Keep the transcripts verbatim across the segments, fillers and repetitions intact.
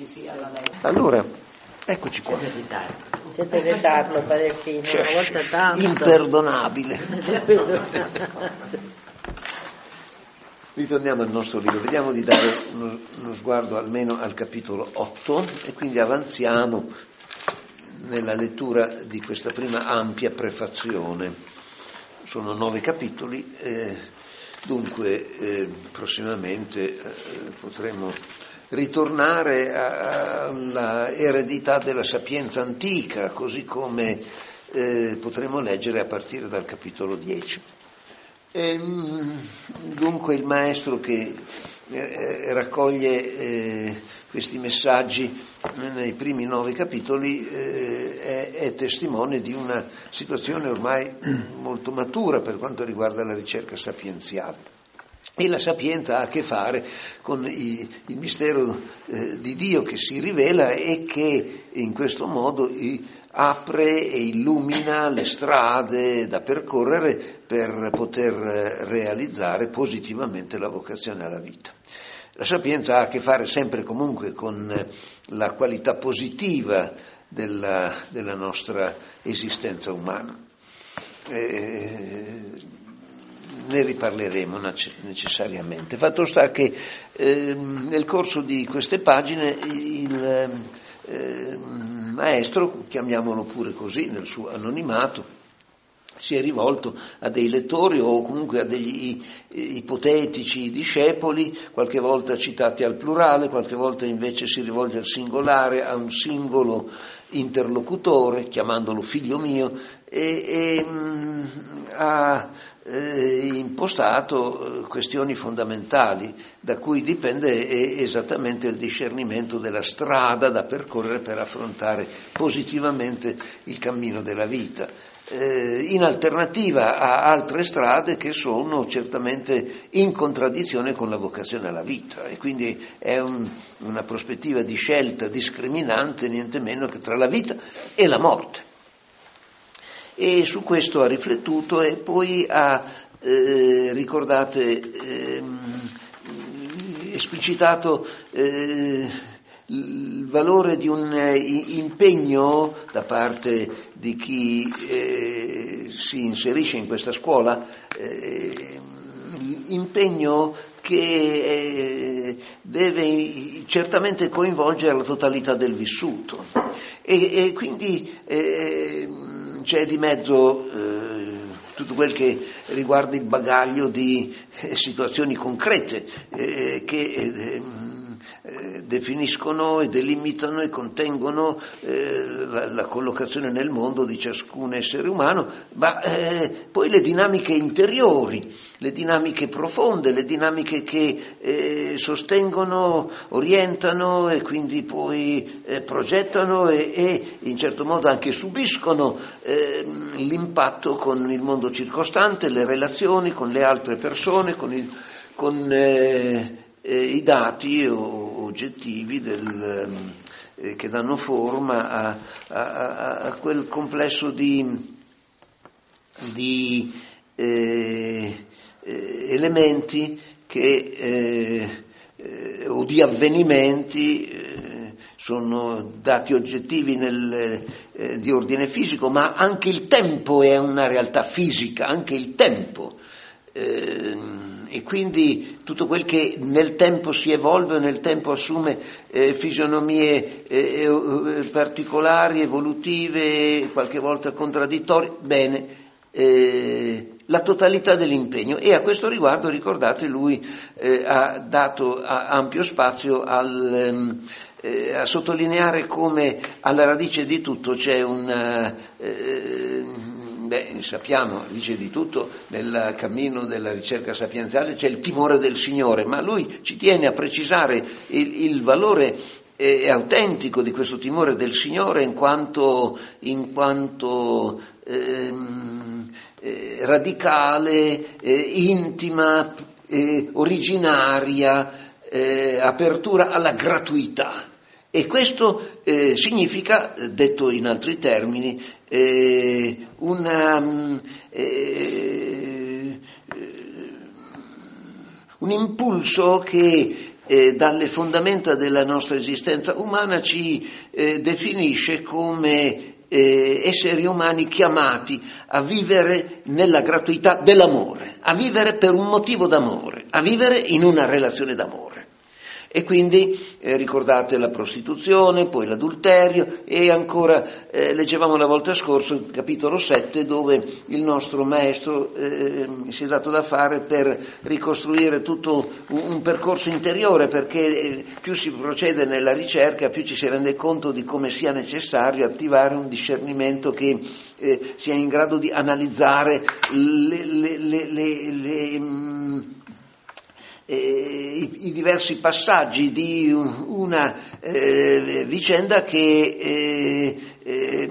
sì, alla lettera. Allora, eccoci qua. Siete in ritardo parecchino, Cioè, una volta tanto. imperdonabile. Ritorniamo al nostro libro, vediamo di dare uno, uno sguardo almeno al capitolo otto e quindi avanziamo nella lettura di questa prima ampia prefazione. Sono nove capitoli, eh, dunque eh, prossimamente eh, potremo ritornare alla eredità della sapienza antica, così come eh, potremo leggere a partire dal capitolo dieci. E, dunque il maestro che eh, raccoglie eh, questi messaggi nei primi nove capitoli eh, è, è testimone di una situazione ormai molto matura per quanto riguarda la ricerca sapienziale. E la sapienza ha a che fare con i, il mistero eh, di Dio che si rivela e che in questo modo i, apre e illumina le strade da percorrere per poter realizzare positivamente la vocazione alla vita. La sapienza ha a che fare sempre comunque con la qualità positiva della, della nostra esistenza umana. Eh, ne riparleremo necessariamente. Fatto sta che eh, nel corso di queste pagine il eh, maestro, chiamiamolo pure così nel suo anonimato, si è rivolto a dei lettori o comunque a degli ipotetici discepoli, qualche volta citati al plurale, qualche volta invece si rivolge al singolare, a un singolo interlocutore, chiamandolo figlio mio, e, e mh, ha eh, impostato questioni fondamentali da cui dipende eh, esattamente il discernimento della strada da percorrere per affrontare positivamente il cammino della vita. In alternativa a altre strade che sono certamente in contraddizione con la vocazione alla vita, e quindi è un, una prospettiva di scelta discriminante niente meno che tra la vita e la morte. E su questo ha riflettuto e poi ha, eh, ricordate, eh, esplicitato eh, il valore di un eh, impegno da parte di chi eh, si inserisce in questa scuola, eh, impegno che eh, deve certamente coinvolgere la totalità del vissuto e, e quindi eh, c'è di mezzo eh, tutto quel che riguarda il bagaglio di eh, situazioni concrete eh, che eh, definiscono e delimitano e contengono eh, la, la collocazione nel mondo di ciascun essere umano, ma eh, poi le dinamiche interiori, le dinamiche profonde, le dinamiche che eh, sostengono, orientano e quindi poi eh, progettano e, e in certo modo anche subiscono eh, l'impatto con il mondo circostante, le relazioni con le altre persone, con, il, con eh, eh, i dati o oggettivi del, eh, che danno forma a, a, a quel complesso di, di eh, eh, elementi che, eh, eh, o di avvenimenti eh, sono dati oggettivi nel, eh, di ordine fisico, ma anche il tempo è una realtà fisica, anche il tempo. Eh, e quindi tutto quel che nel tempo si evolve, nel tempo assume eh, fisionomie eh, eh, particolari, evolutive, qualche volta contraddittorie, bene, eh, la totalità dell'impegno. E a questo riguardo, ricordate, lui eh, ha dato a, ampio spazio al, eh, a sottolineare come alla radice di tutto c'è un... Eh, Beh, sappiamo, dice di tutto, nel cammino della ricerca sapienziale c'è il timore del Signore, ma lui ci tiene a precisare il, il valore eh, autentico di questo timore del Signore in quanto, in quanto ehm, eh, radicale, eh, intima, eh, originaria, eh, apertura alla gratuità. E questo eh, significa, detto in altri termini, eh, una, eh, un impulso che eh, dalle fondamenta della nostra esistenza umana ci eh, definisce come eh, esseri umani chiamati a vivere nella gratuità dell'amore, a vivere per un motivo d'amore, a vivere in una relazione d'amore. E quindi eh, ricordate la prostituzione, poi l'adulterio e ancora eh, leggevamo la volta scorsa il capitolo sette dove il nostro maestro eh, si è dato da fare per ricostruire tutto un, un percorso interiore, perché eh, più si procede nella ricerca più ci si rende conto di come sia necessario attivare un discernimento che eh, sia in grado di analizzare le, le, le, le, le mh, Eh, i, i diversi passaggi di una eh, vicenda che eh, eh,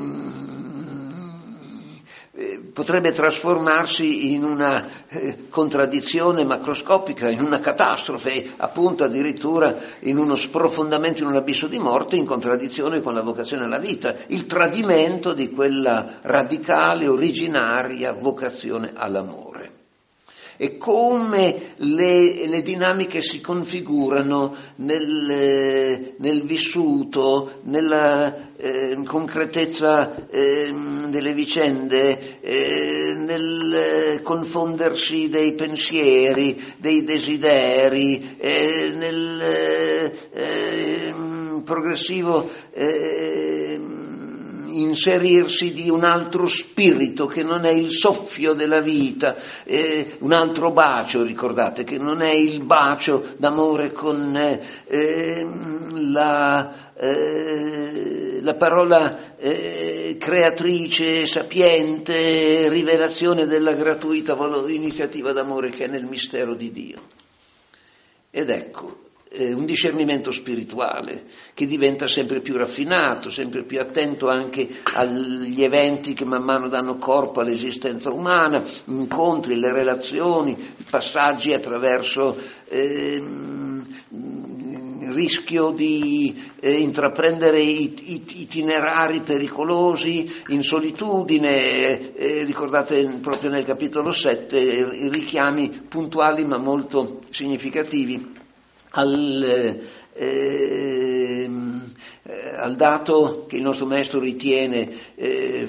eh, potrebbe trasformarsi in una eh, contraddizione macroscopica, in una catastrofe, appunto addirittura in uno sprofondamento, in un abisso di morte, in contraddizione con la vocazione alla vita, il tradimento di quella radicale, originaria vocazione all'amore. E come le, le dinamiche si configurano nel, nel vissuto, nella eh, concretezza eh, delle vicende, eh, nel confondersi dei pensieri, dei desideri, eh, nel eh, progressivo eh, inserirsi di un altro spirito che non è il soffio della vita, eh, un altro bacio, ricordate, che non è il bacio d'amore con eh, la, eh, la parola eh, creatrice, sapiente, rivelazione della gratuita iniziativa d'amore che è nel mistero di Dio. Ed ecco, un discernimento spirituale che diventa sempre più raffinato, sempre più attento anche agli eventi che man mano danno corpo all'esistenza umana, incontri, le relazioni, i passaggi attraverso eh, il rischio di eh, intraprendere it- itinerari pericolosi in solitudine, eh, ricordate proprio nel capitolo sette i richiami puntuali ma molto significativi Al, eh, al dato che il nostro maestro ritiene eh,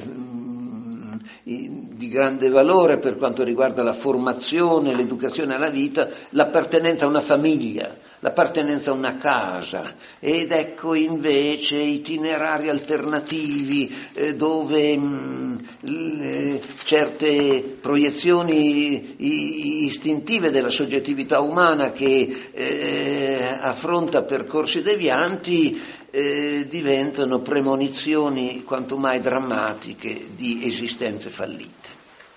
di grande valore per quanto riguarda la formazione, l'educazione alla vita, l'appartenenza a una famiglia, l'appartenenza a una casa, ed ecco invece itinerari alternativi eh, dove mh, le, certe proiezioni istintive della soggettività umana che eh, affronta percorsi devianti Eh, diventano premonizioni quanto mai drammatiche di esistenze fallite.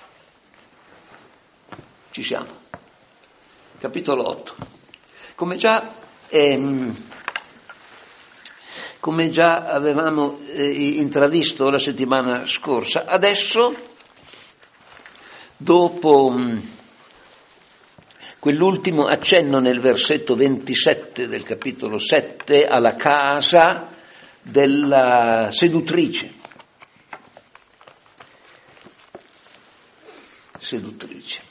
Ci siamo. Capitolo otto. Come già, ehm, come già avevamo eh, intravisto la settimana scorsa, adesso, dopo mh, quell'ultimo accenno nel versetto ventisette del capitolo sette alla casa della seduttrice. Seduttrice.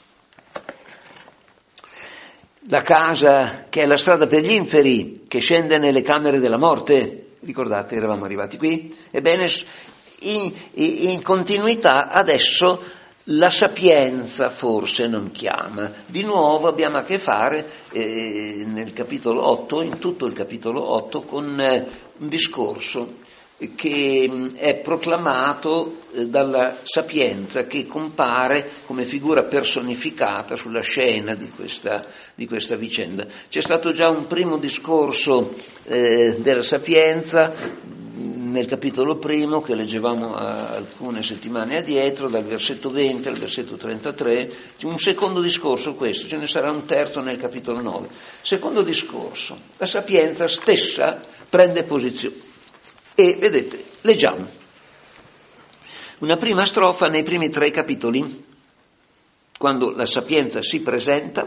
La casa che è la strada per gli inferi, che scende nelle camere della morte. Ricordate, eravamo arrivati qui? Ebbene, in, in continuità adesso la sapienza forse non chiama. Di nuovo abbiamo a che fare eh, nel capitolo otto, in tutto il capitolo otto, con eh, un discorso che mh, è proclamato eh, dalla sapienza, che compare come figura personificata sulla scena di questa, di questa vicenda. C'è stato già un primo discorso eh, della sapienza nel capitolo primo, che leggevamo alcune settimane addietro, dal versetto venti al versetto trentatré, c'è un secondo discorso questo, ce ne sarà un terzo nel capitolo nove. Secondo discorso, la sapienza stessa prende posizione. E, vedete, leggiamo. Una prima strofa nei primi tre capitoli, quando la sapienza si presenta,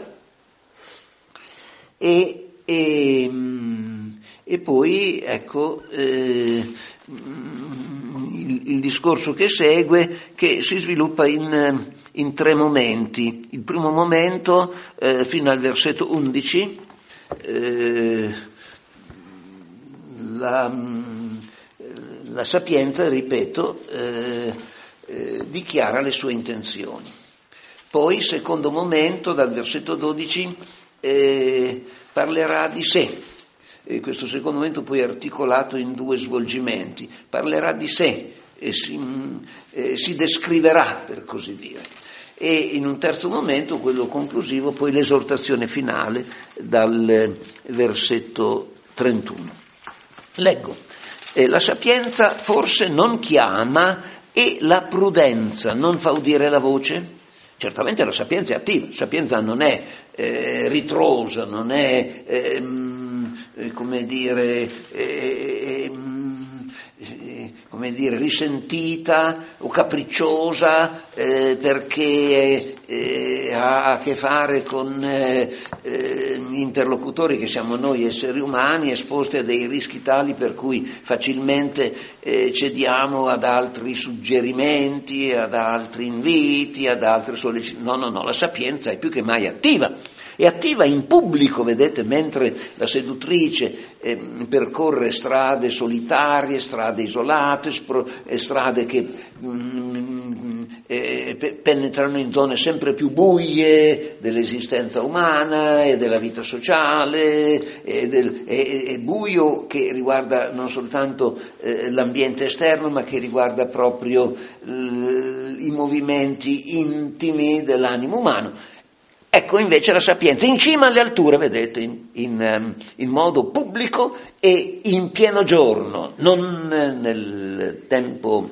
e... e E poi, ecco, eh, il, il discorso che segue, che si sviluppa in, in tre momenti. Il primo momento, eh, fino al versetto undici, eh, la, la sapienza, ripeto, eh, eh, dichiara le sue intenzioni. Poi, secondo momento, dal versetto dodici, eh, parlerà di sé. E questo secondo momento poi è articolato in due svolgimenti. Parlerà di sé, e si, eh, si descriverà, per così dire. E in un terzo momento, quello conclusivo, poi l'esortazione finale dal versetto trentuno. Leggo. Eh, la sapienza forse non chiama e la prudenza non fa udire la voce? Certamente la sapienza è attiva, la sapienza non è eh, ritrosa, non è, ehm, eh, come dire, eh, eh, come dire, risentita o capricciosa eh, perché eh, ha a che fare con eh, eh, interlocutori che siamo noi esseri umani, esposti a dei rischi tali per cui facilmente eh, cediamo ad altri suggerimenti, ad altri inviti, ad altre sollecitazioni. No, no, no, la sapienza è più che mai attiva. È attiva in pubblico, vedete, mentre la seduttrice eh, percorre strade solitarie, strade isolate, spro, eh, strade che mm, eh, pe- penetrano in zone sempre più buie dell'esistenza umana e della vita sociale, e, del, e, e buio che riguarda non soltanto eh, l'ambiente esterno, ma che riguarda proprio l- i movimenti intimi dell'animo umano. Ecco invece la sapienza in cima alle alture, vedete, in, in, in modo pubblico e in pieno giorno, non nel tempo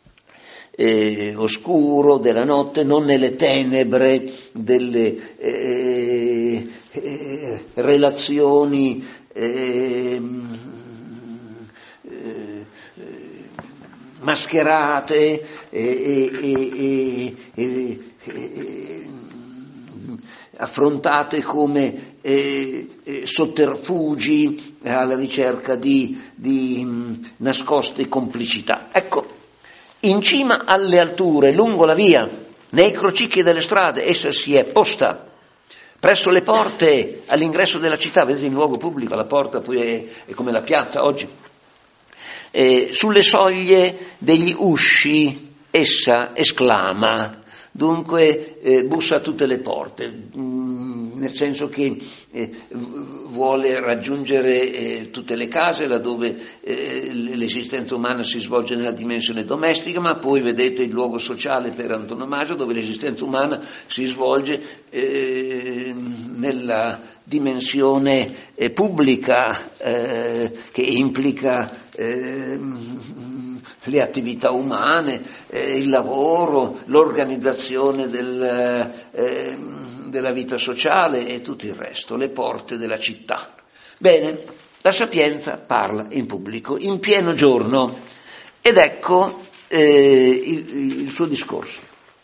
eh, oscuro della notte, non nelle tenebre delle eh, eh, relazioni eh, eh, mascherate e, e, e, e, e affrontate come eh, eh, sotterfugi alla ricerca di, di mh, nascoste complicità. Ecco, in cima alle alture, lungo la via, nei crocicchi delle strade, essa si è posta presso le porte all'ingresso della città, vedete, in luogo pubblico, la porta poi è, è come la piazza oggi, eh, sulle soglie degli usci essa esclama. Dunque eh, bussa a tutte le porte, mh, nel senso che eh, vuole raggiungere eh, tutte le case laddove eh, l'esistenza umana si svolge nella dimensione domestica, ma poi vedete il luogo sociale per antonomasia dove l'esistenza umana si svolge eh, nella dimensione eh, pubblica eh, che implica eh, le attività umane, eh, il lavoro, l'organizzazione del, eh, della vita sociale e tutto il resto, le porte della città. Bene, la sapienza parla in pubblico, in pieno giorno, ed ecco eh, il, il suo discorso.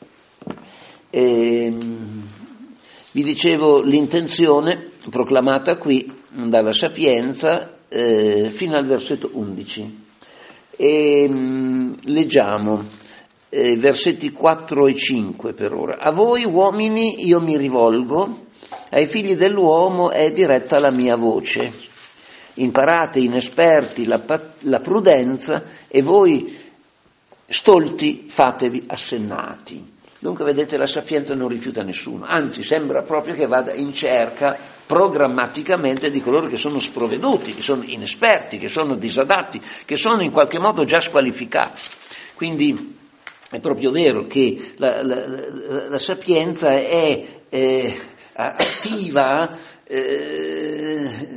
Eh, vi dicevo l'intenzione proclamata qui dalla sapienza eh, fino al versetto undici. E, mh, leggiamo eh, versetti quattro e cinque per ora. A voi uomini io mi rivolgo, ai figli dell'uomo è diretta la mia voce. Imparate, inesperti, la, la prudenza, e voi stolti fatevi assennati. Dunque vedete, la sapienza non rifiuta nessuno, anzi sembra proprio che vada in cerca programmaticamente di coloro che sono sprovveduti, che sono inesperti, che sono disadatti, che sono in qualche modo già squalificati. Quindi è proprio vero che la, la, la, la sapienza è eh, attiva eh,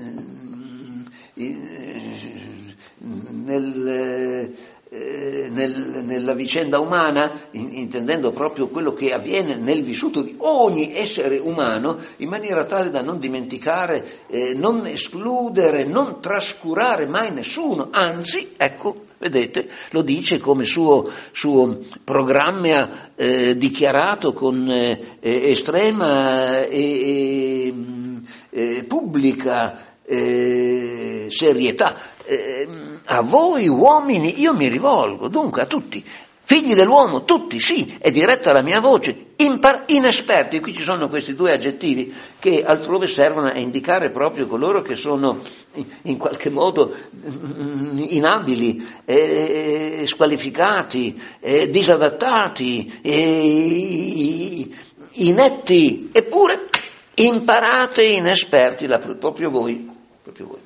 nel... Nel, nella vicenda umana, in, intendendo proprio quello che avviene nel vissuto di ogni essere umano, in maniera tale da non dimenticare, eh, non escludere, non trascurare mai nessuno, anzi, ecco, vedete, lo dice come suo, suo programma eh, dichiarato con eh, estrema e, e pubblica Eh, serietà. Eh, a voi uomini io mi rivolgo, dunque a tutti, Figli dell'uomo, tutti, sì, è diretta la mia voce, impar- inesperti, qui ci sono questi due aggettivi che altrove servono a indicare proprio coloro che sono in qualche modo inabili, eh, squalificati, eh, disadattati, eh, inetti, eppure imparate inesperti, la, proprio voi, proprio voi.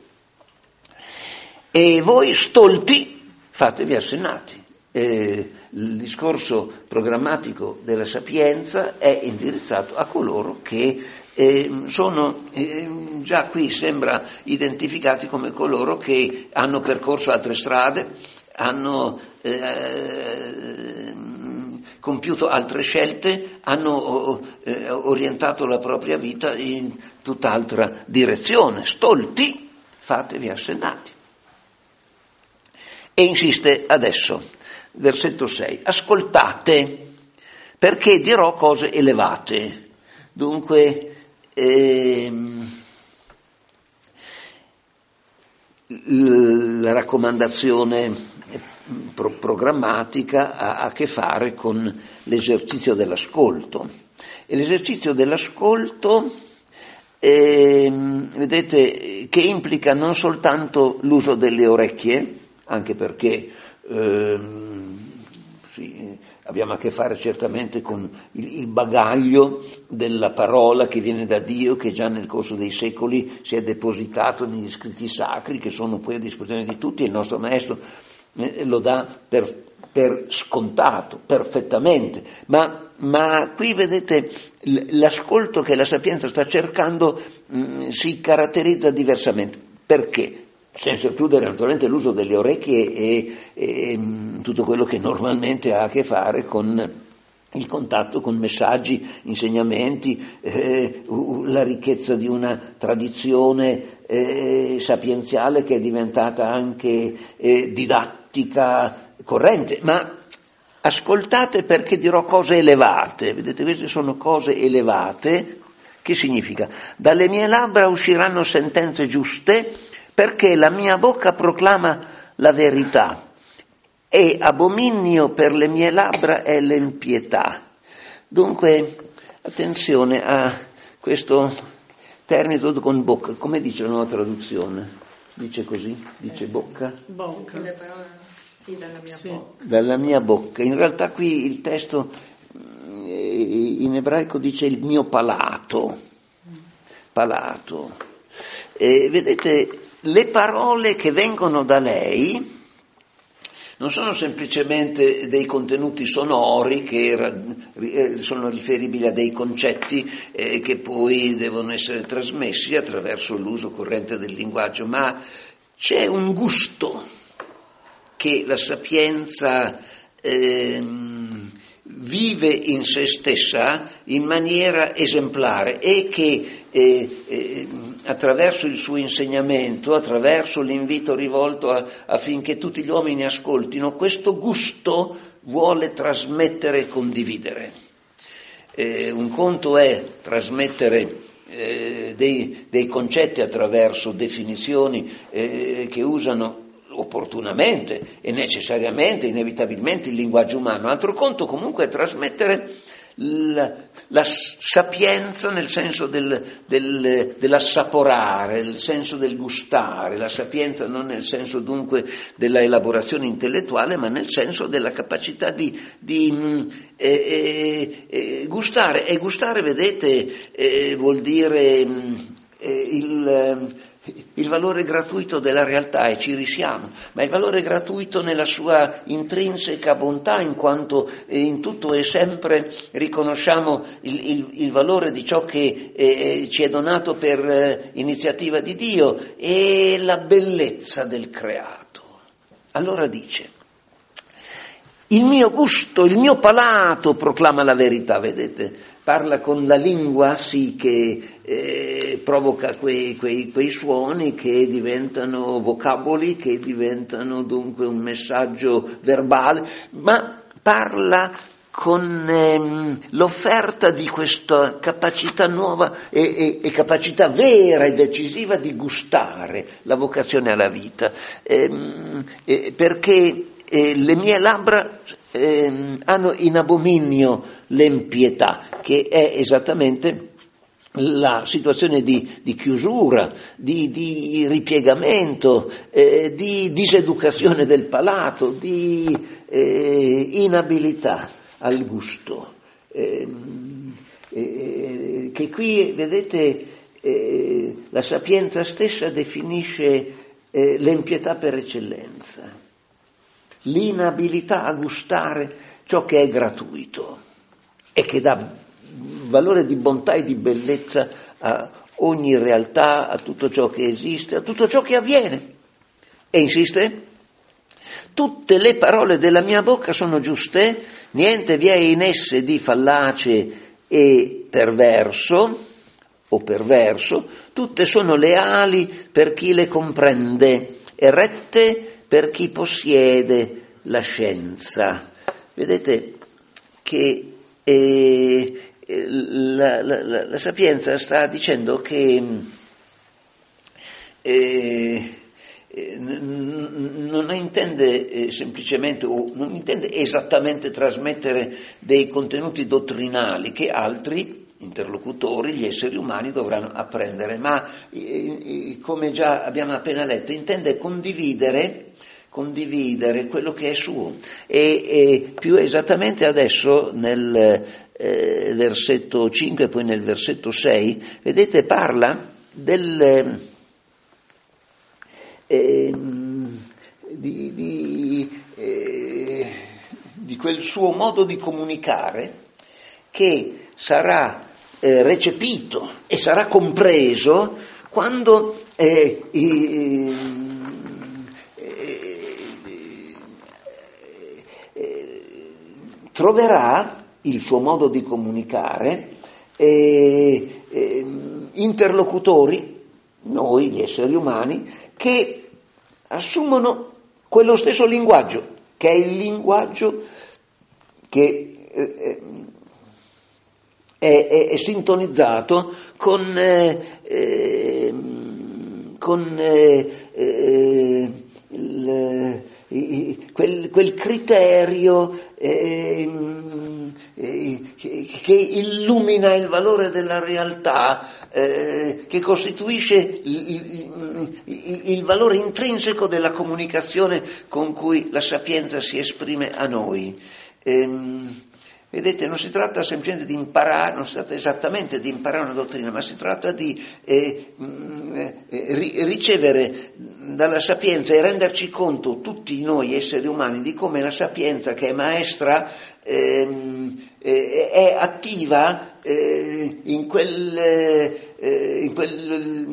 E voi stolti fatevi assennati. Eh, il discorso programmatico della sapienza è indirizzato a coloro che eh, sono eh, già qui sembra identificati come coloro che hanno percorso altre strade, hanno eh, compiuto altre scelte, hanno eh, orientato la propria vita in tutt'altra direzione. Stolti, fatevi assennati. E insiste adesso, versetto sei, ascoltate, perché dirò cose elevate. Dunque, ehm, la raccomandazione pro- programmatica ha a che fare con l'esercizio dell'ascolto. E l'esercizio dell'ascolto, ehm, vedete, che implica non soltanto l'uso delle orecchie, anche perché ehm, sì, abbiamo a che fare certamente con il, il bagaglio della parola che viene da Dio, che già nel corso dei secoli si è depositato negli scritti sacri, che sono poi a disposizione di tutti, e il nostro Maestro eh, lo dà per, per scontato, perfettamente. Ma, ma qui vedete l'ascolto che la sapienza sta cercando mh, si caratterizza diversamente. Perché? Senza escludere naturalmente l'uso delle orecchie e, e tutto quello che normalmente ha a che fare con il contatto con messaggi, insegnamenti, eh, la ricchezza di una tradizione eh, sapienziale che è diventata anche eh, didattica corrente. Ma ascoltate, perché dirò cose elevate. Vedete, queste sono cose elevate. Che significa? Dalle mie labbra usciranno sentenze giuste, perché la mia bocca proclama la verità e abominio per le mie labbra è l'impietà. Dunque, attenzione a questo termine tutto con bocca. Come dice la nuova traduzione? Dice così? Dice bocca? Bocca. Le parole, sì, dalla mia sì. bocca. Dalla mia bocca. In realtà qui il testo in ebraico dice il mio palato. Palato. E vedete, le parole che vengono da lei non sono semplicemente dei contenuti sonori che sono riferibili a dei concetti eh, che poi devono essere trasmessi attraverso l'uso corrente del linguaggio, ma c'è un gusto che la sapienza ehm, vive in se stessa in maniera esemplare e che eh, eh, attraverso il suo insegnamento, attraverso l'invito rivolto a, affinché tutti gli uomini ascoltino, questo gusto vuole trasmettere e condividere. Eh, un conto è trasmettere eh, dei, dei concetti attraverso definizioni eh, che usano opportunamente e necessariamente, inevitabilmente il linguaggio umano. Altro conto comunque è trasmettere la, la sapienza nel senso del, del, dell'assaporare, nel senso del gustare, la sapienza non nel senso dunque della elaborazione intellettuale, ma nel senso della capacità di, di eh, eh, eh, gustare. E gustare, vedete, eh, vuol dire eh, il... il valore gratuito della realtà, e ci risiamo, ma il valore gratuito nella sua intrinseca bontà, in quanto in tutto e sempre riconosciamo il, il, il valore di ciò che eh, ci è donato per eh, iniziativa di Dio e la bellezza del creato. Allora dice: il mio gusto, il mio palato proclama la verità, vedete? Parla con la lingua, sì, che eh, provoca quei, quei, quei suoni che diventano vocaboli, che diventano dunque un messaggio verbale, ma parla con ehm, l'offerta di questa capacità nuova e, e, e capacità vera e decisiva di gustare la vocazione alla vita, ehm, eh, perché eh, le mie labbra eh, hanno in abominio l'empietà, che è esattamente la situazione di, di chiusura, di, di ripiegamento, eh, di diseducazione del palato, di eh, inabilità al gusto, eh, eh, che qui, vedete, eh, la sapienza stessa definisce eh, l'empietà per eccellenza, l'inabilità a gustare ciò che è gratuito e che dà valore di bontà e di bellezza a ogni realtà, a tutto ciò che esiste, a tutto ciò che avviene. E insiste: tutte le parole della mia bocca sono giuste, niente vi è in esse di fallace e perverso o perverso, tutte sono leali per chi le comprende e rette per chi possiede la scienza. Vedete che eh, La, la, la, la sapienza sta dicendo che eh, eh, n- non intende eh, semplicemente o non intende esattamente trasmettere dei contenuti dottrinali che altri interlocutori, gli esseri umani, dovranno apprendere, ma eh, eh, come già abbiamo appena letto, intende condividere condividere quello che è suo e, e più esattamente adesso nel eh, versetto cinque e poi nel versetto sei, vedete, parla del eh, di, di, eh, di quel suo modo di comunicare che sarà eh, recepito e sarà compreso quando eh, i, troverà il suo modo di comunicare eh, eh, interlocutori, noi gli esseri umani, che assumono quello stesso linguaggio, che è il linguaggio che eh, è, è, è sintonizzato con, eh, eh, con eh, eh, il, Quel, quel criterio eh, eh, che, che illumina il valore della realtà, eh, che costituisce il, il, il valore intrinseco della comunicazione con cui la sapienza si esprime a noi. Eh, Vedete, non si tratta semplicemente di imparare, non si tratta esattamente di imparare una dottrina, ma si tratta di eh, eh, ricevere dalla sapienza e renderci conto, tutti noi esseri umani, di come la sapienza, che è maestra, eh, eh, è attiva eh, in quel, eh, in quel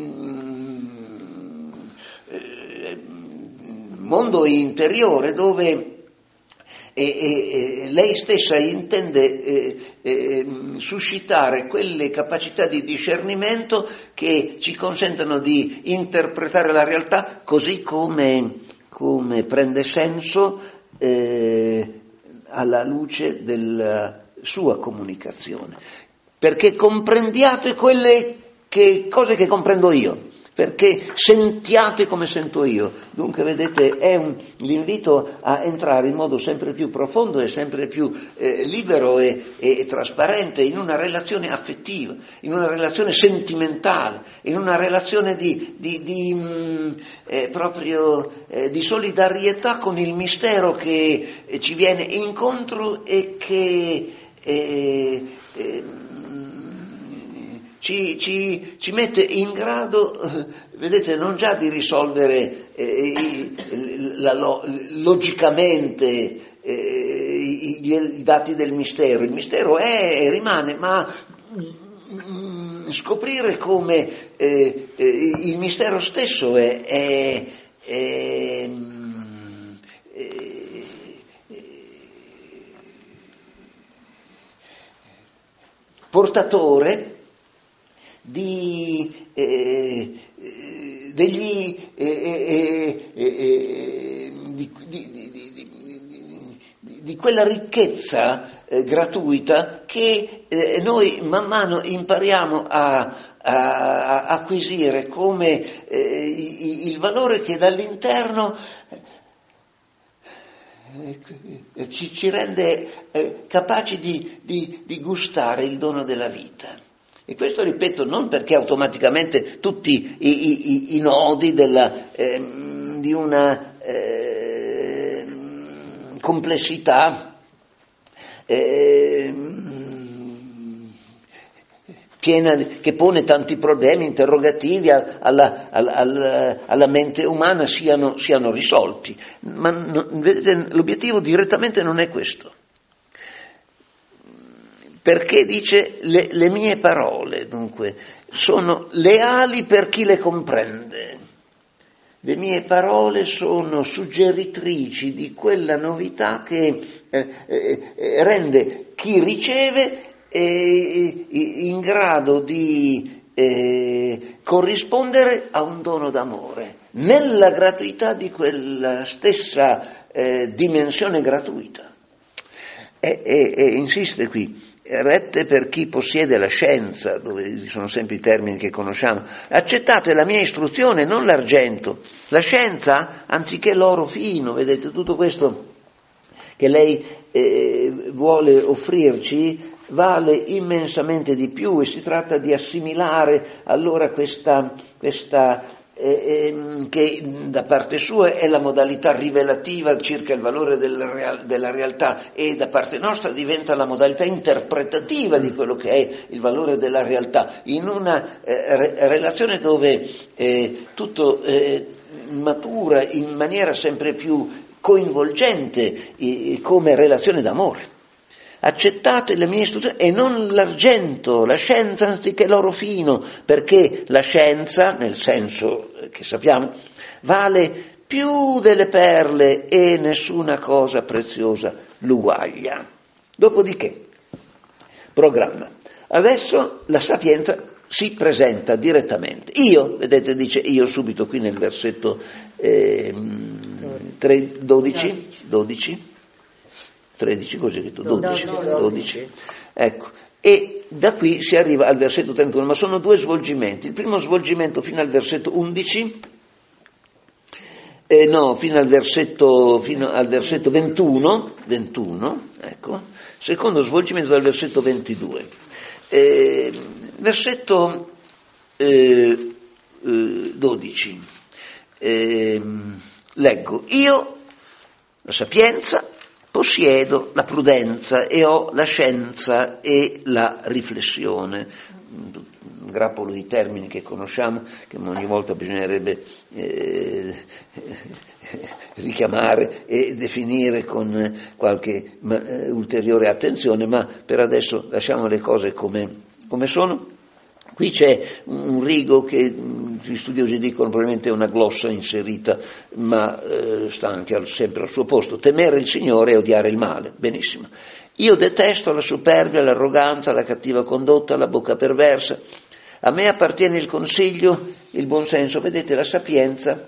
eh, mondo interiore dove E, e, e lei stessa intende eh, eh, suscitare quelle capacità di discernimento che ci consentono di interpretare la realtà così come, come prende senso eh, alla luce della sua comunicazione. Perché comprendiate quelle che, cose che comprendo io, perché sentiate come sento io. Dunque, vedete, è un, l'invito a entrare in modo sempre più profondo e sempre più eh, libero e, e trasparente in una relazione affettiva, in una relazione sentimentale, in una relazione di, di, di mh, eh, proprio eh, di solidarietà con il mistero che eh, ci viene incontro e che eh, eh, Ci, ci, ci mette in grado, eh, vedete, non già di risolvere eh, la, la, logicamente eh, i, i dati del mistero. Il mistero è e rimane, ma mm, scoprire come eh, eh, il mistero stesso è, è, è, è, è portatore di eh, degli eh, eh, eh, di, di, di, di, di quella ricchezza eh, gratuita che eh, noi man mano impariamo a, a, a acquisire come eh, il valore che dall'interno eh, ci, ci rende eh, capaci di, di, di gustare il dono della vita. E questo, ripeto, non perché automaticamente tutti i, i, i nodi della, eh, di una eh, complessità eh, piena, che pone tanti problemi, interrogativi alla, alla, alla, alla mente umana siano, siano risolti. Ma no, vedete, l'obiettivo direttamente non è questo. Perché dice le, le mie parole, dunque, sono leali per chi le comprende. Le mie parole sono suggeritrici di quella novità che eh, eh, rende chi riceve eh, in grado di eh, corrispondere a un dono d'amore, nella gratuità di quella stessa eh, dimensione gratuita. E, e, e insiste qui. Rette per chi possiede la scienza, dove sono sempre i termini che conosciamo. Accettate la mia istruzione, non l'argento. La scienza, anziché l'oro fino, vedete, tutto questo che lei eh, vuole offrirci vale immensamente di più, e si tratta di assimilare allora questa, questa Eh, eh, che da parte sua è la modalità rivelativa circa il valore del real, della realtà, e da parte nostra diventa la modalità interpretativa di quello che è il valore della realtà, in una eh, re, relazione dove eh, tutto eh, matura in maniera sempre più coinvolgente eh, come relazione d'amore. Accettate le mie istruzioni e non l'argento, la scienza anziché l'oro fino, perché la scienza, nel senso che sappiamo, vale più delle perle e nessuna cosa preziosa l'uguaglia. Dopodiché, programma. Adesso la sapienza si presenta direttamente. Io, vedete, dice io subito qui nel versetto eh, tre, dodici, dodici. tredici, così detto, dodici, dodici, ecco, e da qui si arriva al versetto trentuno, ma sono due svolgimenti. Il primo svolgimento fino al versetto undici, eh, no, fino al versetto, fino al versetto ventuno, ventuno, ecco, secondo svolgimento dal versetto ventidue. Eh, versetto eh, eh, dodici, eh, leggo, io, la sapienza, possiedo la prudenza e ho la scienza e la riflessione. Un grappolo di termini che conosciamo, che ogni volta bisognerebbe eh, richiamare e definire con qualche ma, eh, ulteriore attenzione, ma per adesso lasciamo le cose come, come sono. Qui c'è un rigo che gli studiosi dicono probabilmente è una glossa inserita, ma eh, sta anche al, sempre al suo posto. Temere il Signore e odiare il male. Benissimo. Io detesto la superbia, l'arroganza, la cattiva condotta, la bocca perversa. A me appartiene il consiglio, il buonsenso. Vedete, la sapienza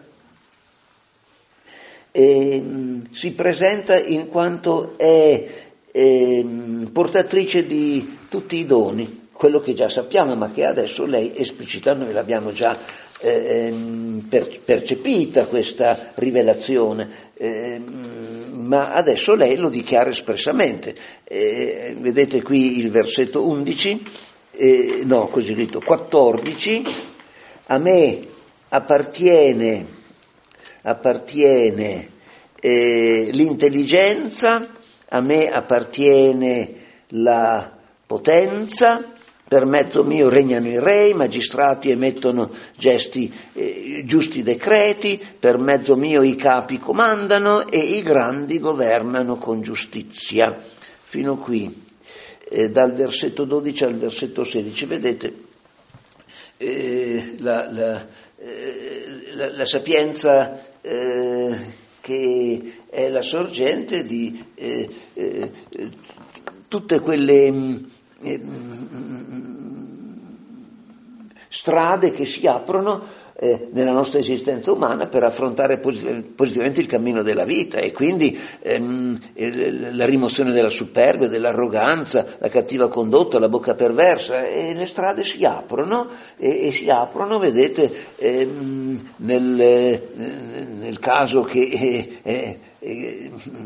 eh, si presenta in quanto è eh, portatrice di tutti i doni. Quello che già sappiamo, ma che adesso lei esplicita, noi l'abbiamo già eh, per, percepita questa rivelazione, eh, ma adesso lei lo dichiara espressamente. Eh, vedete qui il versetto undici, eh, no, così detto, quattordici, a me appartiene, appartiene eh, l'intelligenza, a me appartiene la potenza, per mezzo mio regnano i re, i magistrati emettono gesti, eh, giusti decreti, per mezzo mio i capi comandano e i grandi governano con giustizia. Fino qui, eh, dal versetto dodici al versetto sedici, vedete eh, la, la, eh, la, la sapienza eh, che è la sorgente di eh, eh, tutte quelle eh, strade che si aprono eh, nella nostra esistenza umana per affrontare posit- positivamente il cammino della vita, e quindi ehm, la rimozione della superbia, dell'arroganza, la cattiva condotta, la bocca perversa, e le strade si aprono e, e si aprono, vedete, ehm, nel, eh, nel caso che eh, eh, eh,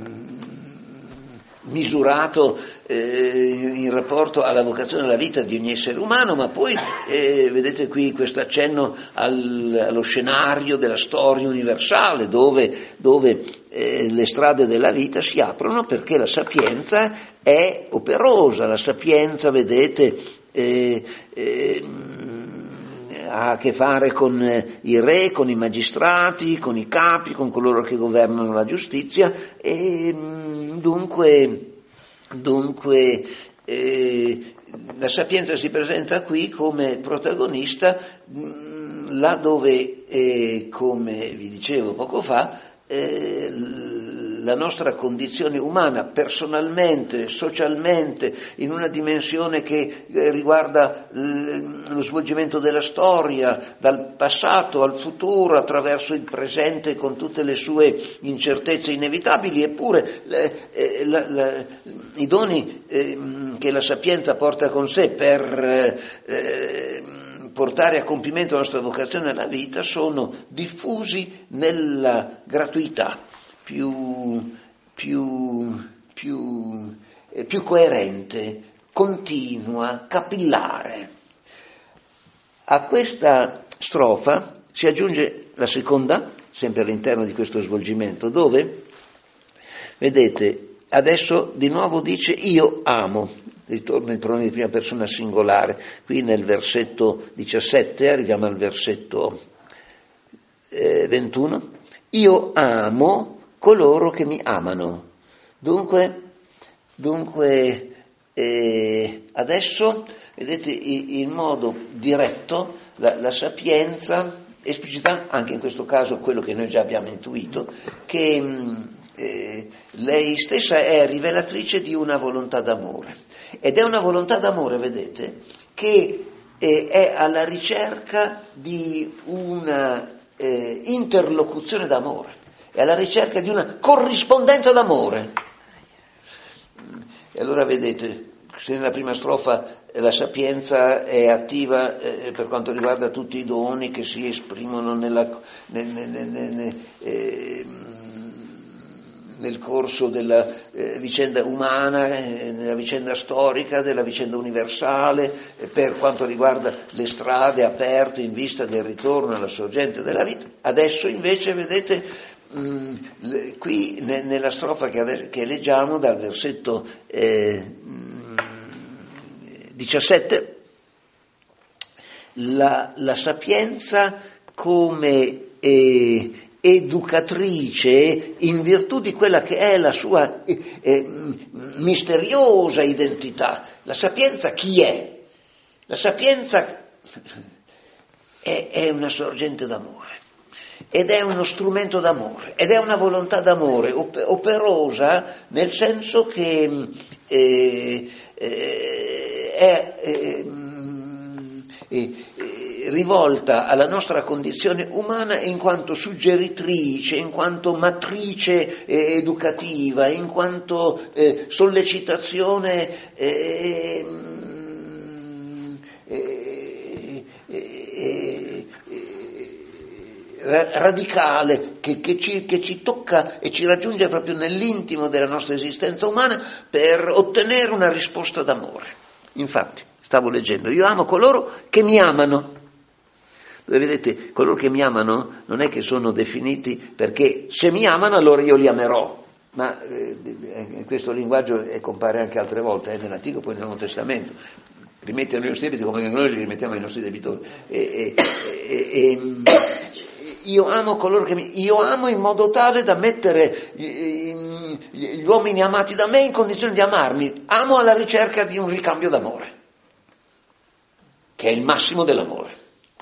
misurato eh, in rapporto alla vocazione della vita di ogni essere umano, ma poi eh, vedete qui questo accenno al, allo scenario della storia universale, dove, dove eh, le strade della vita si aprono perché la sapienza è operosa, la sapienza, vedete, eh, eh, ha a che fare con i re, con i magistrati, con i capi, con coloro che governano la giustizia, e dunque, dunque eh, la sapienza si presenta qui come protagonista mh, là dove, eh, come vi dicevo poco fa, eh, la nostra condizione umana, personalmente, socialmente, in una dimensione che eh, riguarda l- lo svolgimento della storia, dal passato al futuro, attraverso il presente con tutte le sue incertezze inevitabili, eppure le, eh, la, la, i doni eh, che la sapienza porta con sé per eh, portare a compimento la nostra vocazione alla vita sono diffusi nella gratuità più, più, più, eh, più coerente, continua, capillare. A questa strofa si aggiunge la seconda, sempre all'interno di questo svolgimento, dove, vedete, adesso di nuovo dice io amo, ritorna il pronome di prima persona singolare, qui nel versetto diciassette, arriviamo al versetto eh, ventuno, io amo coloro che mi amano. Dunque, dunque eh, adesso, vedete, in modo diretto la, la sapienza esplicita anche in questo caso quello che noi già abbiamo intuito, che mh, eh, lei stessa è rivelatrice di una volontà d'amore. Ed è una volontà d'amore, vedete, che eh, è alla ricerca di una eh, interlocuzione d'amore, è alla ricerca di una corrispondenza d'amore. E allora vedete, se nella prima strofa la sapienza è attiva eh, per quanto riguarda tutti i doni che si esprimono nella, nel, nel, nel, nel, eh, nel corso della eh, vicenda umana, eh, nella vicenda storica, della vicenda universale, eh, per quanto riguarda le strade aperte in vista del ritorno alla sorgente della vita. Adesso invece, vedete, mh, le, qui ne, nella strofa che, ave, che leggiamo dal versetto eh, diciassette, la, la sapienza come eh, educatrice in virtù di quella che è la sua eh, eh, misteriosa identità. La sapienza chi è? La sapienza è, è una sorgente d'amore, ed è uno strumento d'amore, ed è una volontà d'amore op- operosa nel senso che eh, eh, è eh, eh, rivolta alla nostra condizione umana in quanto suggeritrice, in quanto matrice eh, educativa, in quanto eh, sollecitazione eh, eh, eh, radicale che, che, ci, che ci tocca e ci raggiunge proprio nell'intimo della nostra esistenza umana per ottenere una risposta d'amore. Infatti, stavo leggendo, io amo coloro che mi amano. Dove vedete, coloro che mi amano non è che sono definiti perché se mi amano allora io li amerò, ma eh, questo linguaggio compare anche altre volte, eh, nell'Antico e poi nel Nuovo Testamento. Rimettono i nostri debiti come noi li rimettiamo ai nostri debitori. E, e, e, e, io amo coloro che mi... Io amo in modo tale da mettere gli uomini amati da me in condizione di amarmi. Amo alla ricerca di un ricambio d'amore, che è il massimo dell'amore.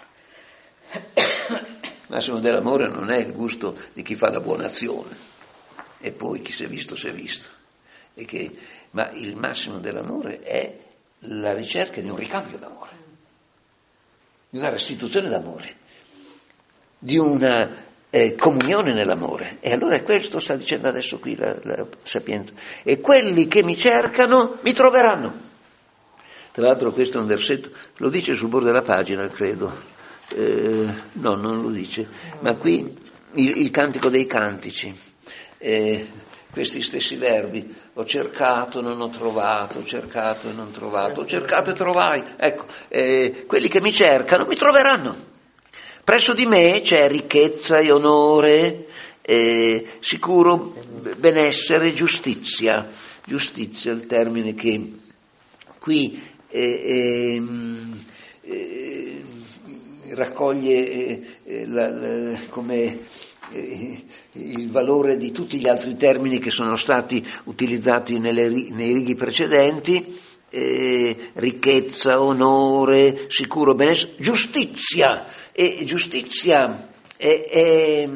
Il massimo dell'amore non è il gusto di chi fa la buona azione e poi chi si è visto si è visto, e che... ma il massimo dell'amore è la ricerca di un ricambio d'amore, di una restituzione d'amore. di una eh, comunione nell'amore. E allora questo sta dicendo adesso qui la, la Sapienza. E quelli che mi cercano mi troveranno. Tra l'altro questo è un versetto, lo dice sul bordo della pagina, credo. Eh, no, non lo dice, ma qui il, il Cantico dei Cantici, eh, questi stessi verbi, ho cercato, non ho trovato, ho cercato e non trovato, ho cercato e trovai. Ecco, eh, quelli che mi cercano mi troveranno. Presso di me c'è ricchezza e onore, eh, sicuro benessere, giustizia. Giustizia è il termine che qui eh, eh, eh, raccoglie eh, la, la, come eh, il valore di tutti gli altri termini che sono stati utilizzati nelle, nei righi precedenti. Eh, ricchezza, onore, sicuro benessere, giustizia. E giustizia è, è,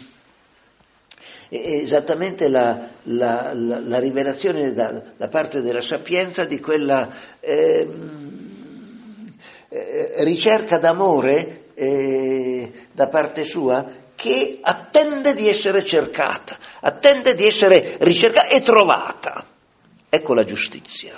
è esattamente la, la, la, la rivelazione da, da parte della Sapienza di quella eh, eh, ricerca d'amore eh, da parte sua che attende di essere cercata, attende di essere ricercata e trovata. Ecco la giustizia.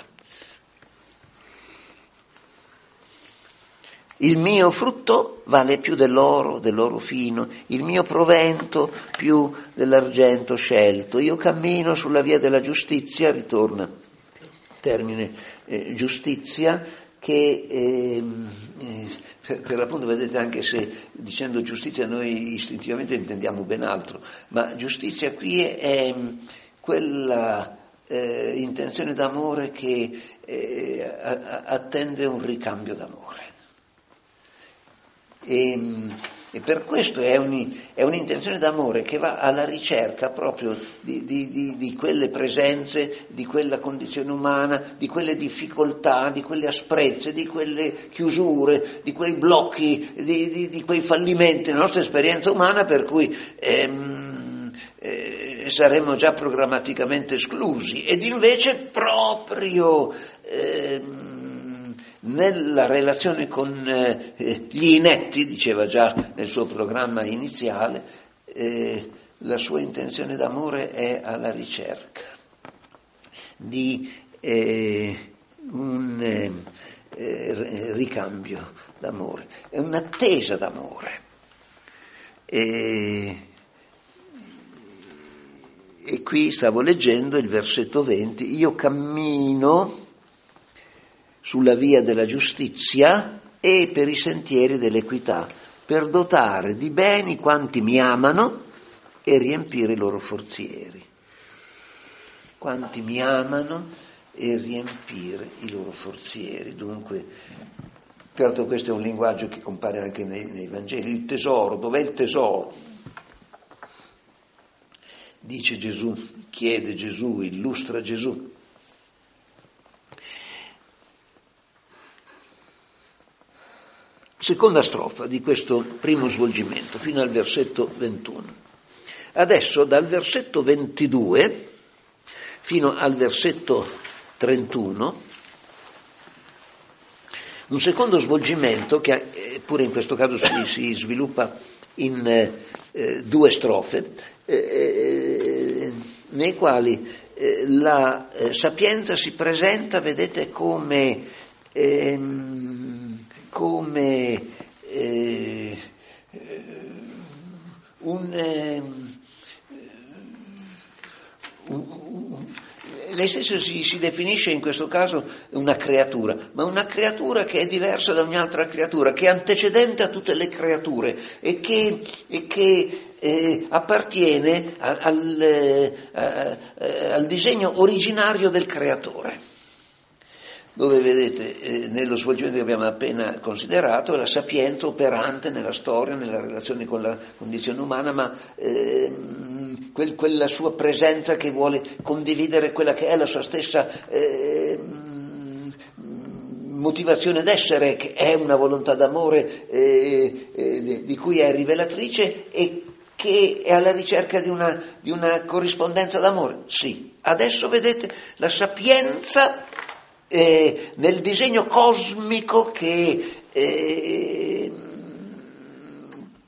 Il mio frutto vale più dell'oro, dell'oro fino, il mio provento più dell'argento scelto. Io cammino sulla via della giustizia, ritorna termine eh, giustizia, che eh, eh, per, per l'appunto vedete, anche se dicendo giustizia noi istintivamente intendiamo ben altro, ma giustizia qui è, è quella eh, intenzione d'amore che eh, a, attende un ricambio d'amore. E, e per questo è, un, è un'intenzione d'amore che va alla ricerca proprio di, di, di, di quelle presenze, di quella condizione umana, di quelle difficoltà, di quelle asprezze, di quelle chiusure, di quei blocchi, di, di, di quei fallimenti nella nostra esperienza umana, per cui ehm, eh, saremmo già programmaticamente esclusi. Ed invece proprio ehm, nella relazione con eh, gli inetti, diceva già nel suo programma iniziale, eh, la sua intenzione d'amore è alla ricerca di eh, un eh, ricambio d'amore, è un'attesa d'amore. E, e qui stavo leggendo il versetto venti, io cammino sulla via della giustizia e per i sentieri dell'equità, per dotare di beni quanti mi amano e riempire i loro forzieri. Quanti mi amano e riempire i loro forzieri. Dunque, tra l'altro questo è un linguaggio che compare anche nei, nei Vangeli, il tesoro, dov'è il tesoro? Dice Gesù, chiede Gesù, illustra Gesù. Seconda strofa di questo primo svolgimento, fino al versetto ventuno. Adesso dal versetto ventidue fino al versetto trentuno, un secondo svolgimento che eh, pure in questo caso si, si sviluppa in eh, due strofe, eh, nei quali eh, la eh, Sapienza si presenta, vedete, come... Ehm, come eh, un, eh, un, un lei stessa si, si definisce in questo caso una creatura, ma una creatura che è diversa da ogni altra creatura, che è antecedente a tutte le creature e che, e che eh, appartiene a, al, eh, a, al disegno originario del creatore. Dove vedete, eh, nello svolgimento che abbiamo appena considerato, la sapienza operante nella storia, nella relazione con la condizione umana, ma eh, quel, quella sua presenza che vuole condividere quella che è la sua stessa eh, motivazione d'essere, che è una volontà d'amore eh, eh, di cui è rivelatrice e che è alla ricerca di una, di una corrispondenza d'amore. Sì, adesso vedete la sapienza Eh, nel disegno cosmico che eh,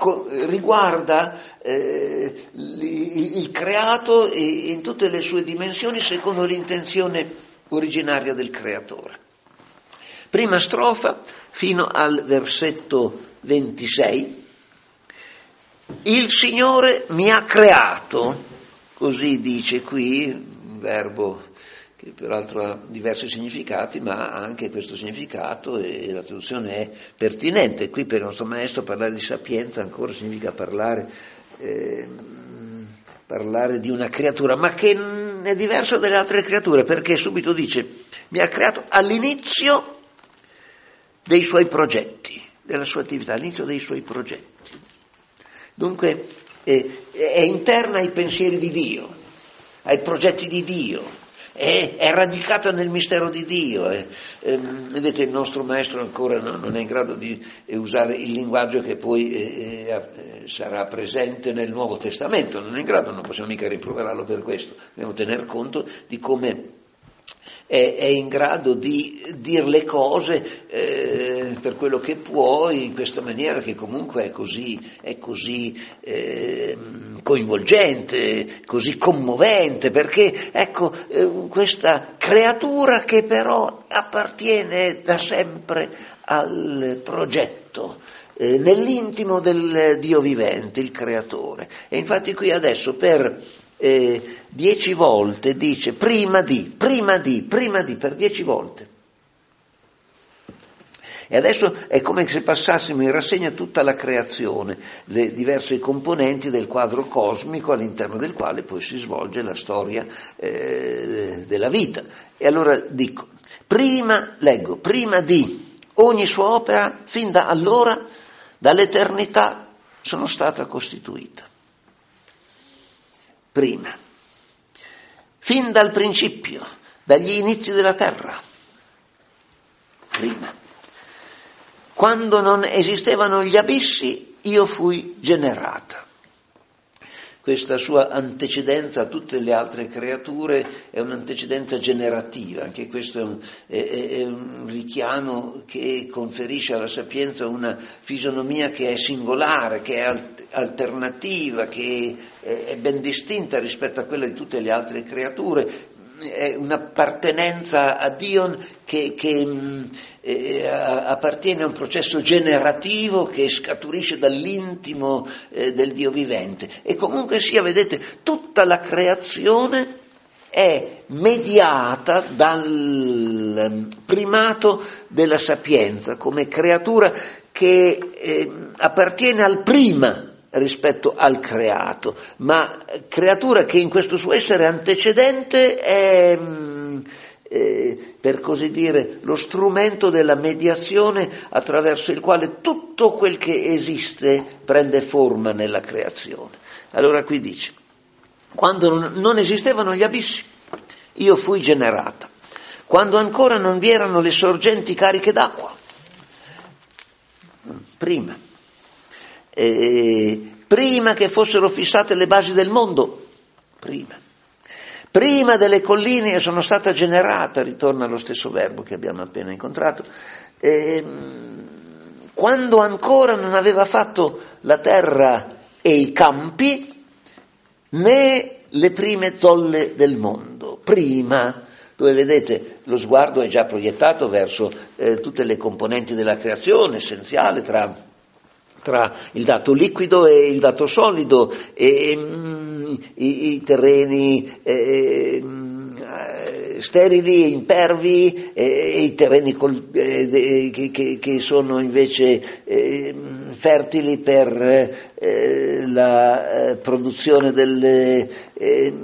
co- riguarda eh, il, il creato e, in tutte le sue dimensioni secondo l'intenzione originaria del creatore. Prima strofa fino al versetto ventisei. Il Signore mi ha creato, così dice qui, un verbo che peraltro ha diversi significati, ma ha anche questo significato e la traduzione è pertinente. Qui per il nostro maestro parlare di sapienza ancora significa parlare, eh, parlare di una creatura, ma che è diverso dalle altre creature, perché subito dice mi ha creato all'inizio dei suoi progetti, della sua attività, all'inizio dei suoi progetti. Dunque eh, è interna ai pensieri di Dio, ai progetti di Dio, è, è radicata nel mistero di Dio. Eh, eh, vedete, il nostro maestro ancora no, non è in grado di eh, usare il linguaggio che poi eh, eh, sarà presente nel Nuovo Testamento, non è in grado, non possiamo mica rimproverarlo per questo, dobbiamo tener conto di come è, è in grado di dire le cose eh, per quello che può, in questa maniera che comunque è così, è così eh, coinvolgente, così commovente, perché ecco eh, questa creatura che però appartiene da sempre al progetto, eh, nell'intimo del Dio vivente, il creatore. E infatti qui adesso per Eh, dieci volte dice prima di, prima di, prima di, per dieci volte. E adesso è come se passassimo in rassegna tutta la creazione, le diverse componenti del quadro cosmico all'interno del quale poi si svolge la storia eh, della vita. E allora dico, prima, leggo, prima di ogni sua opera, fin da allora, dall'eternità, sono stata costituita. Prima, fin dal principio, dagli inizi della terra, prima. Quando non esistevano gli abissi, io fui generata. Questa sua antecedenza a tutte le altre creature è un'antecedenza generativa, anche questo è un, è, è un richiamo che conferisce alla sapienza una fisionomia che è singolare, che è alternativa, che è ben distinta rispetto a quella di tutte le altre creature. È un'appartenenza a Dio che, che eh, appartiene a un processo generativo che scaturisce dall'intimo eh, del Dio vivente. E comunque sia, vedete, tutta la creazione è mediata dal primato della sapienza come creatura che eh, appartiene al prima rispetto al creato, ma creatura che in questo suo essere antecedente è, eh, per così dire, lo strumento della mediazione attraverso il quale tutto quel che esiste prende forma nella creazione. Allora qui dice, quando non esistevano gli abissi, io fui generata, quando ancora non vi erano le sorgenti cariche d'acqua, prima. Eh, prima che fossero fissate le basi del mondo, prima. Prima delle colline sono stata generata, ritorna allo stesso verbo che abbiamo appena incontrato, eh, quando ancora non aveva fatto la terra e i campi, né le prime zolle del mondo, prima, dove vedete lo sguardo è già proiettato verso eh, tutte le componenti della creazione, essenziale tra tra il dato liquido e il dato solido, e, mm, i, i terreni eh, eh, sterili e impervi, e, e i terreni col, eh, che, che, che sono invece eh, fertili per eh, la eh, produzione delle, eh,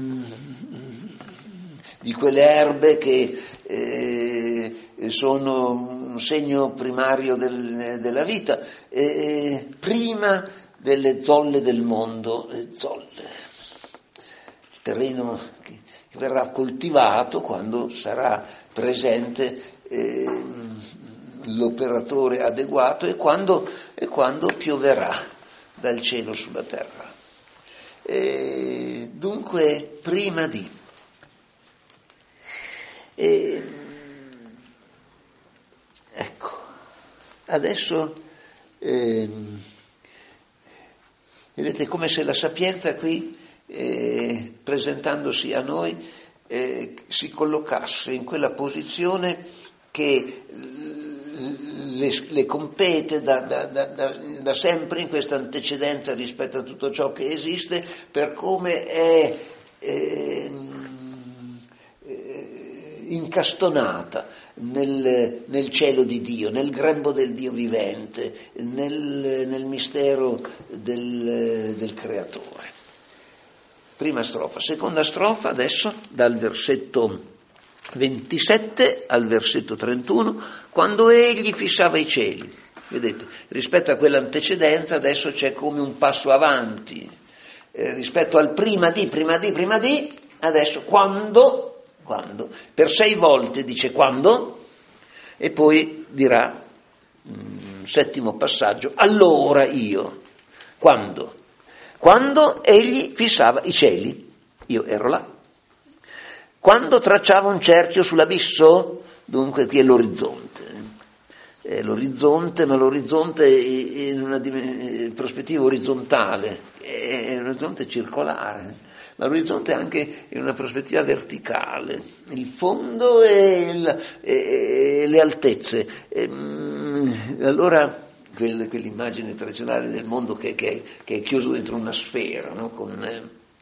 di quelle erbe che eh, sono un segno primario del, della vita, eh, prima delle zolle del mondo, eh, zolle, il terreno che, che verrà coltivato quando sarà presente eh, l'operatore adeguato e quando, e quando pioverà dal cielo sulla terra. E dunque, prima di... E, ecco, adesso eh, Vedete, come se la sapienza qui, eh, presentandosi a noi, eh, si collocasse in quella posizione che le, le compete da, da, da, da, da sempre in questa antecedenza rispetto a tutto ciò che esiste, per come è eh, incastonata nel, nel cielo di Dio, nel grembo del Dio vivente, nel, nel mistero del, del Creatore. Prima strofa. Seconda strofa adesso, dal versetto ventisette al versetto trentuno, quando egli fissava i cieli. Vedete, rispetto a quell'antecedenza adesso c'è come un passo avanti, eh, rispetto al prima di, prima di, prima di, adesso quando... Quando? Per sei volte dice quando, e poi dirà, mh, settimo passaggio, allora io. Quando? Quando egli fissava i cieli, io ero là. Quando tracciava un cerchio sull'abisso, dunque qui è l'orizzonte. È l'orizzonte, ma l'orizzonte in una prospettiva orizzontale, è un orizzonte circolare. Ma l'orizzonte è anche in una prospettiva verticale, il fondo e, il, e le altezze. E, mh, allora quel, quell'immagine tradizionale del mondo che, che, che è chiuso dentro una sfera, no? Con eh,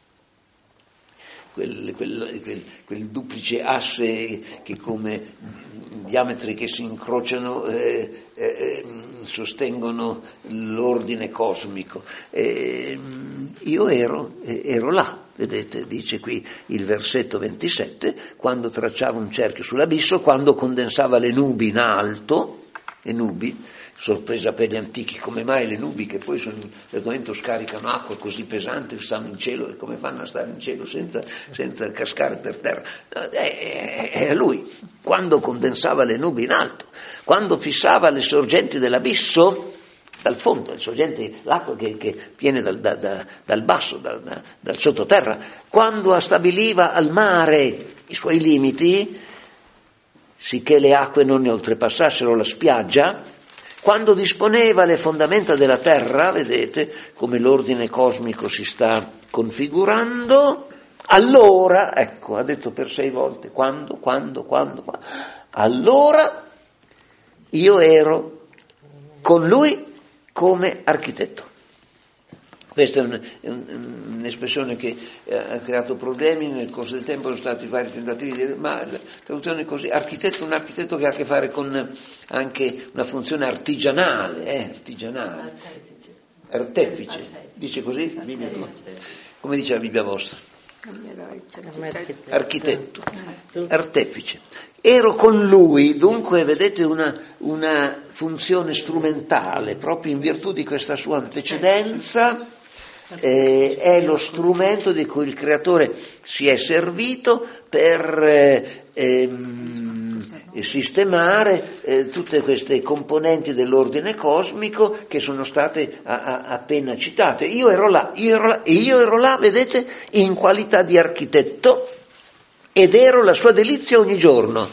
quel, quel, quel, quel duplice asse che come diametri che si incrociano eh, eh, sostengono l'ordine cosmico. Eh, io ero, ero là. Vedete, dice qui il versetto ventisette, quando tracciava un cerchio sull'abisso, quando condensava le nubi in alto, le nubi, sorpresa per gli antichi, come mai le nubi che poi sono, in un certo momento scaricano acqua così pesante, stanno in cielo, e come fanno a stare in cielo senza, senza cascare per terra? È, è lui, quando condensava le nubi in alto, quando fissava le sorgenti dell'abisso, dal fondo, le sorgenti, l'acqua che, che viene dal, da, da, dal basso, da, da, dal sottoterra, quando stabiliva al mare i suoi limiti, sicché le acque non ne oltrepassassero la spiaggia, quando disponeva le fondamenta della terra, vedete come l'ordine cosmico si sta configurando, allora, ecco, ha detto per sei volte, quando, quando, quando, quando, allora io ero con lui come architetto. Questa è, un, è un, un'espressione che eh, ha creato problemi nel corso del tempo, sono stati vari tentativi di dire, ma la traduzione è così, architetto, un architetto che ha a che fare con anche una funzione artigianale, eh, artigianale, artefice, dice così? Bibbia, come dice la Bibbia vostra? Architetto, artefice. Ero con lui, dunque vedete una, una funzione strumentale, proprio in virtù di questa sua antecedenza, eh, è lo strumento di cui il Creatore si è servito per eh, ehm, sistemare eh, tutte queste componenti dell'ordine cosmico che sono state a, a, appena citate. Io ero là, io ero là, e io ero là, vedete, in qualità di architetto, ed ero la sua delizia ogni giorno,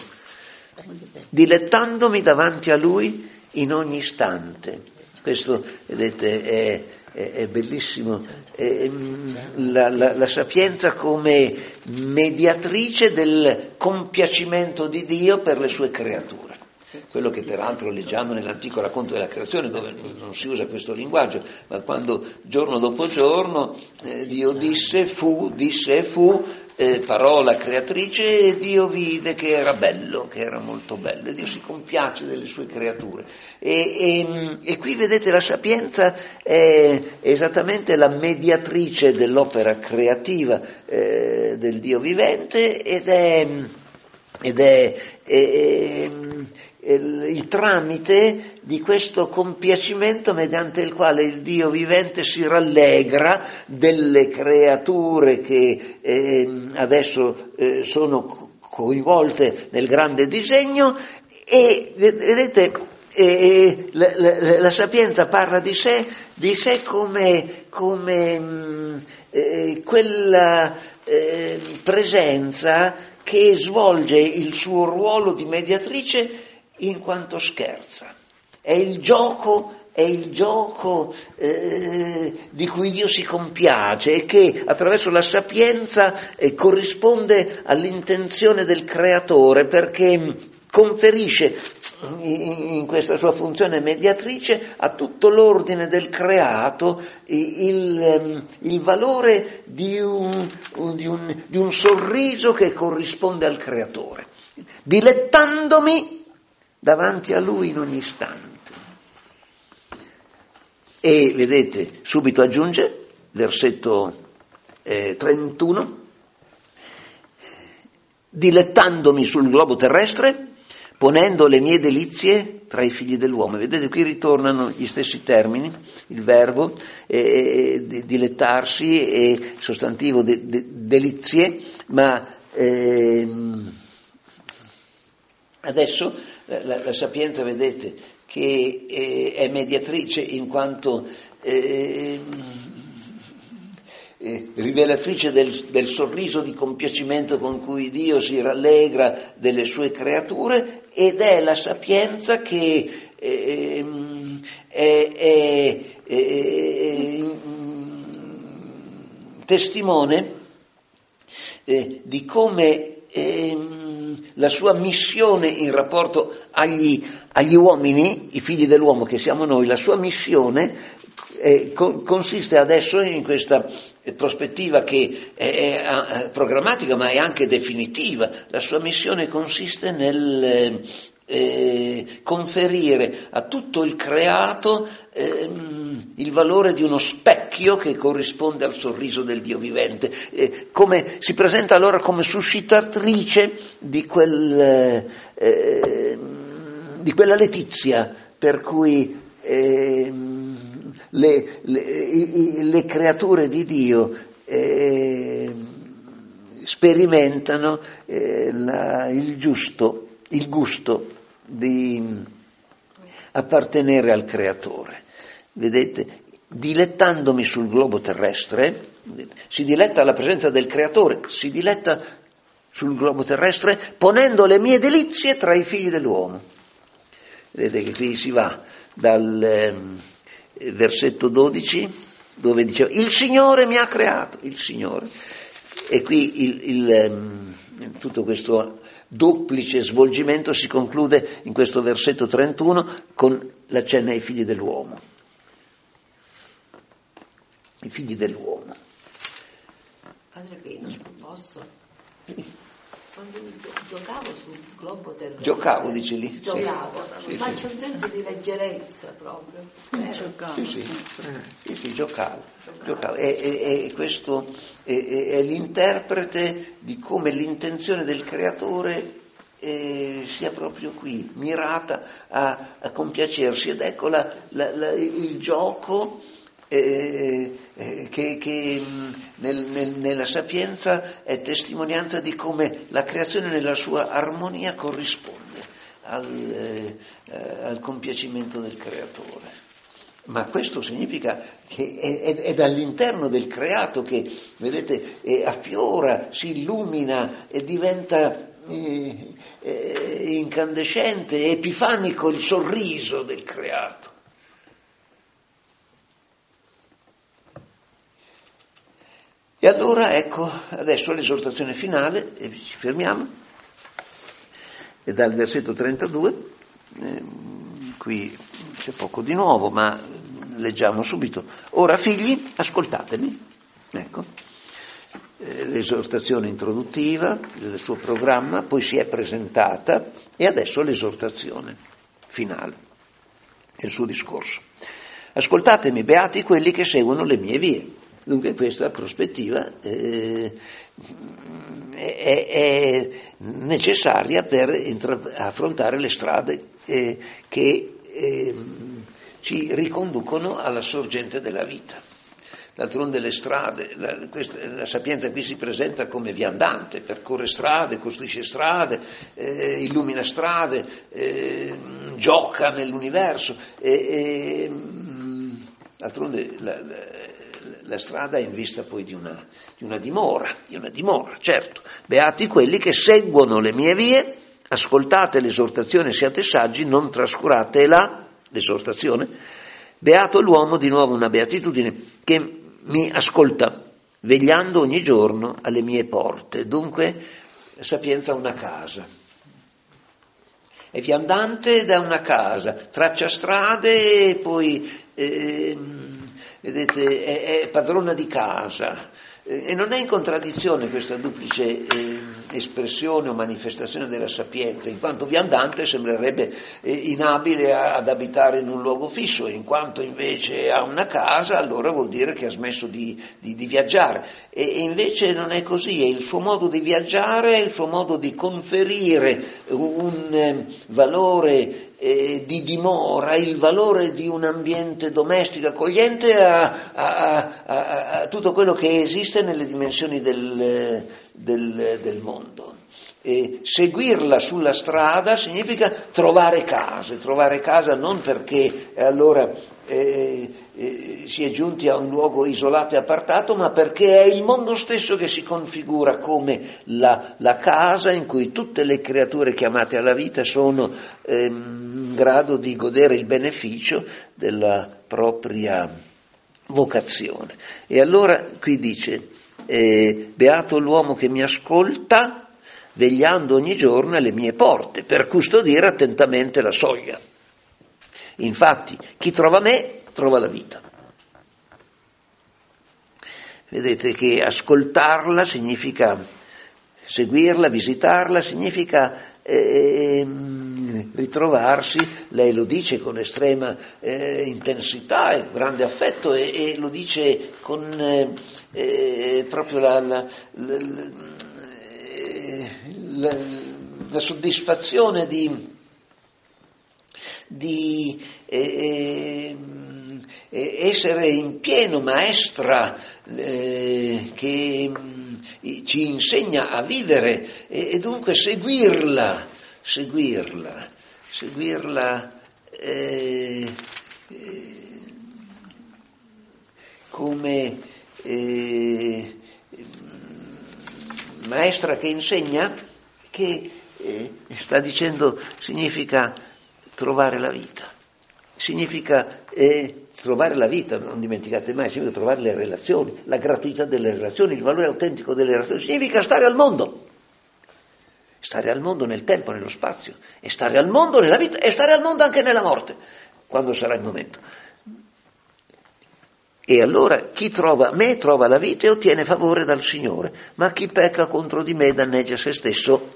dilettandomi davanti a lui in ogni istante. Questo, vedete, è, è, è bellissimo. È, la, la, la sapienza come mediatrice del compiacimento di Dio per le sue creature. Quello che peraltro leggiamo nell'antico racconto della creazione, dove non si usa questo linguaggio, ma quando giorno dopo giorno eh, Dio disse fu, disse e fu, eh, parola creatrice, e Dio vide che era bello, che era molto bello, e Dio si compiace delle sue creature. E, e, e qui vedete la sapienza è esattamente la mediatrice dell'opera creativa eh, del Dio vivente, ed è, ed è, è, è il tramite di questo compiacimento mediante il quale il Dio vivente si rallegra delle creature che eh, adesso eh, sono coinvolte nel grande disegno, e vedete eh, la, la, la sapienza parla di sé, di sé come, come mh, eh, quella eh, presenza che svolge il suo ruolo di mediatrice in quanto scherza. È il gioco è il gioco eh, di cui Dio si compiace e che attraverso la sapienza eh, corrisponde all'intenzione del creatore, perché conferisce in questa sua funzione mediatrice a tutto l'ordine del creato il, il valore di un, di, un, di un sorriso che corrisponde al creatore, dilettandomi davanti a lui in ogni istante. E vedete, subito aggiunge, versetto eh, trentuno, dilettandomi sul globo terrestre, ponendo le mie delizie tra i figli dell'uomo. Vedete, qui ritornano gli stessi termini, il verbo, eh, di, dilettarsi e sostantivo de, de, delizie, ma eh, adesso la, la sapienza, vedete, che eh, è mediatrice in quanto eh, eh, rivelatrice del, del sorriso di compiacimento con cui Dio si rallegra delle sue creature, ed è la sapienza che eh, è, è, è, è testimone eh, di come eh, la sua missione in rapporto agli, agli uomini, i figli dell'uomo che siamo noi, la sua missione eh, co- consiste adesso in questa prospettiva che è, è programmatica ma è anche definitiva. La sua missione consiste nel eh, conferire a tutto il creato eh, il valore di uno specchio che corrisponde al sorriso del Dio vivente, eh, come si presenta allora come suscitatrice di quel eh, di quella letizia per cui eh, Le, le, i, le creature di Dio eh, sperimentano eh, la, il giusto, il gusto di appartenere al Creatore. Vedete, dilettandomi sul globo terrestre, si diletta alla presenza del Creatore, si diletta sul globo terrestre, ponendo le mie delizie tra i figli dell'uomo. Vedete che qui si va dal eh, versetto dodici, dove diceva il Signore mi ha creato, il Signore, e qui il, il, tutto questo duplice svolgimento si conclude in questo versetto trentuno con l'accenno ai figli dell'uomo, i figli dell'uomo. Padre Pino, posso? Quando giocavo sul globo terrestre, giocavo, dici lì? Giocavo, sì, ma sì. c'è un senso di leggerezza proprio. Eh, giocavo, sì, sì. Sì, sì, giocavo. giocavo. E, e, e questo è, è l'interprete di come l'intenzione del creatore eh, sia proprio qui, mirata a, a compiacersi. Ed ecco la, la, la, il gioco Eh, eh, che, che nel, nel, nella sapienza è testimonianza di come la creazione nella sua armonia corrisponde al, eh, al compiacimento del creatore. Ma questo significa che è, è, è dall'interno del creato che, vedete, eh, affiora, si illumina e diventa eh, eh, incandescente, epifanico il sorriso del creato. E allora ecco, adesso l'esortazione finale, e ci fermiamo, e dal versetto trentadue, eh, qui c'è poco di nuovo, ma leggiamo subito. Ora figli, ascoltatemi, ecco, eh, l'esortazione introduttiva, il suo programma, poi si è presentata, e adesso l'esortazione finale, il suo discorso. Ascoltatemi, beati quelli che seguono le mie vie. Dunque questa prospettiva eh, è, è necessaria per intra- affrontare le strade eh, che eh, ci riconducono alla sorgente della vita. D'altronde le strade, la, questa, la sapienza qui si presenta come viandante, percorre strade, costruisce strade, eh, illumina strade, eh, gioca nell'universo. E, e, d'altronde la, la, La strada è in vista poi di una, di una dimora, di una dimora, certo. Beati quelli che seguono le mie vie, ascoltate l'esortazione, siate saggi, non trascurate la, l'esortazione, Beato l'uomo, di nuovo una beatitudine, che mi ascolta, vegliando ogni giorno alle mie porte. Dunque, sapienza ha una casa. È viandante da una casa, traccia strade e poi, eh, vedete, è, è padrona di casa. Eh, e non è in contraddizione questa duplice eh, espressione o manifestazione della sapienza, in quanto viandante sembrerebbe eh, inabile a, ad abitare in un luogo fisso, e in quanto invece ha una casa, allora vuol dire che ha smesso di, di, di viaggiare. E, e invece non è così, è il suo modo di viaggiare, è il suo modo di conferire un eh, valore eh, di dimora, il valore di un ambiente domestico accogliente a, a, a, a tutto quello che esiste nelle dimensioni del, del, del mondo. E seguirla sulla strada significa trovare case, trovare casa non perché allora eh, eh, si è giunti a un luogo isolato e appartato, ma perché è il mondo stesso che si configura come la, la casa in cui tutte le creature chiamate alla vita sono eh, in grado di godere il beneficio della propria vocazione. E allora qui dice, eh, beato l'uomo che mi ascolta, vegliando ogni giorno alle mie porte, per custodire attentamente la soglia. Infatti, chi trova me, trova la vita. Vedete che ascoltarla significa seguirla, visitarla, significa eh, ritrovarsi, lei lo dice con estrema eh, intensità e grande affetto, e, e lo dice con eh, eh, proprio la, la, la, la La, la soddisfazione di, di eh, eh, essere in pieno maestra eh, che eh, ci insegna a vivere e, e dunque seguirla, seguirla, seguirla eh, eh, come eh, maestra che insegna, che eh, sta dicendo significa trovare la vita, significa eh, trovare la vita, non dimenticate mai, significa trovare le relazioni, la gratuità delle relazioni, il valore autentico delle relazioni, significa stare al mondo, stare al mondo nel tempo, nello spazio, e stare al mondo nella vita, e stare al mondo anche nella morte, quando sarà il momento. E allora chi trova me trova la vita e ottiene favore dal Signore, ma chi pecca contro di me danneggia se stesso,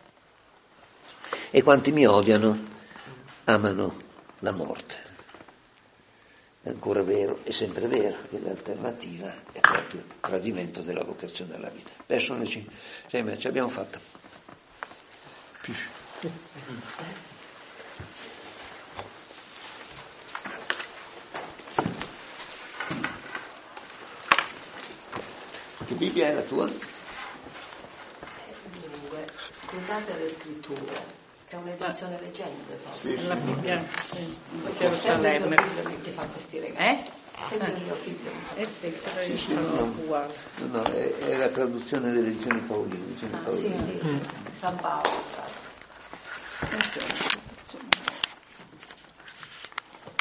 e quanti mi odiano amano la morte. È ancora vero, è sempre vero, che l'alternativa è proprio il tradimento della vocazione alla vita. Beh, sono le cinque, sì, ce l'abbiamo fatta. Che Bibbia è la tua? Dunque, scrutate le scritture. È un'edizione leggende proprio. Sì, la Bibbia, sì. Sempre il mio figlio mi fa questi regali. Eh? Sempre il mio figlio. Eh sì, però io Sì, sono no, uguale. no, no, è, è la traduzione delle edizioni Paolini. Ah, sì, sì, San Paolo.